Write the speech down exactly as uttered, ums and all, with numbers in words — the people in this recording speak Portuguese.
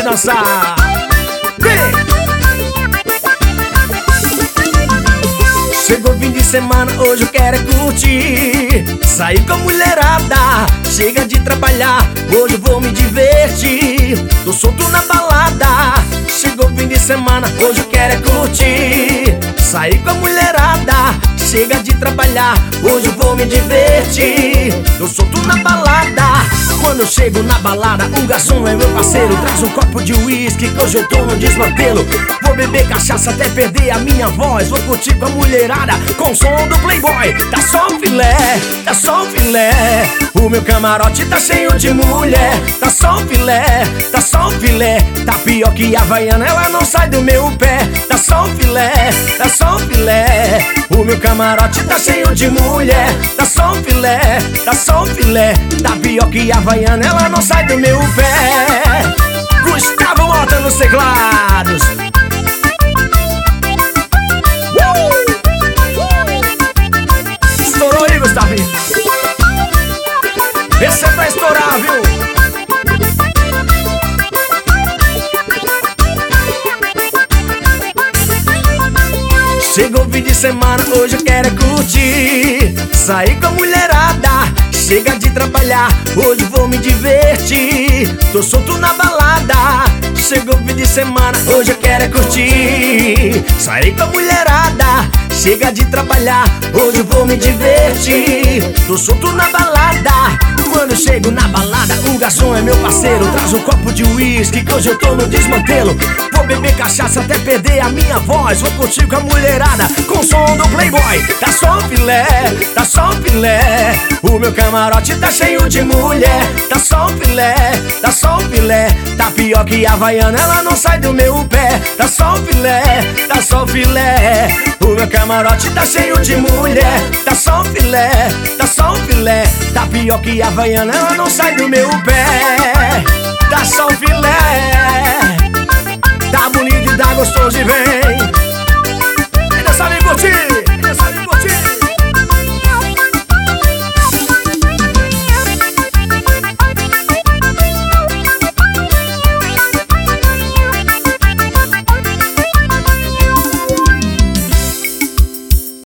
dançar. Vem! Chegou fim de semana, hoje eu quero é curtir, sair com a mulherada, chega de trabalhar, hoje eu vou me divertir. Tô solto na balada, chegou fim de semana, hoje eu quero é curtir, sair com a mulherada, chega de trabalhar, hoje eu vou me divertir. Tô solto na balada, quando eu chego na balada, o garçom é meu parceiro, traz um copo de uísque que hoje eu tô no desmantelo. Vou beber cachaça até perder a minha voz, vou curtir com a mulherada, com o som do Playboy. Tá só um filé, tá só um filé, o meu camarote tá cheio de mulher. Tá só um filé, tá só um filé, tá pior que a Havaiana, ela não sai do meu pé. Tá só um filé, tá só um filé, o meu camarote tá cheio de mulher. Tá só um filé, tá só um filé, tá pior que a Havaiana, ela não sai do meu pé. Gustavo Mota nos teclados. Estourou aí, Gustavinho. Esse é pra estourar, viu? Chegou o fim de semana, hoje eu quero é curtir, sair com a mulherada, chega de trabalhar, hoje vou me divertir. Tô solto na balada, chegou o fim de semana, hoje eu quero é curtir, sair com a mulherada, chega de trabalhar, hoje eu vou me divertir. Tô solto na balada, quando eu chego na balada, o garçom é meu parceiro, traz um copo de uísque que hoje eu tô no desmantelo. Vou beber cachaça até perder a minha voz, vou curtir com a mulherada, com o som do Playboy. Tá só um filé, tá só um filé, o meu camarote tá cheio de mulher. Tá só um filé, tá só um filé, tá pior que a Havaiana, ela não sai do meu pé. Tá só um filé, tá só um filé, o meu camarote tá cheio de mulher. Tá só um filé, tá só um filé, tá pior que a Havaiana, ela não sai do meu pé. Tá só um filé, tá bonito e tá gostoso e vem. Ainda sabe curtir, ainda sabe curtir.